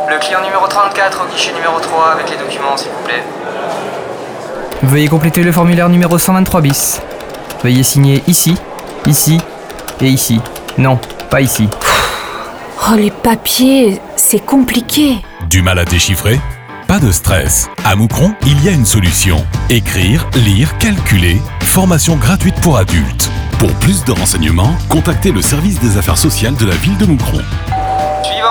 Le client numéro 34 au guichet numéro 3 avec les documents, s'il vous plaît. Veuillez compléter le formulaire numéro 123 bis. Veuillez signer ici, ici et ici. Non, pas ici. Oh, les papiers, c'est compliqué. Du mal à déchiffrer ? Pas de stress. À Moucron, il y a une solution. Écrire, lire, calculer. Formation gratuite pour adultes. Pour plus de renseignements, contactez le service des affaires sociales de la ville de Moucron. Suivant.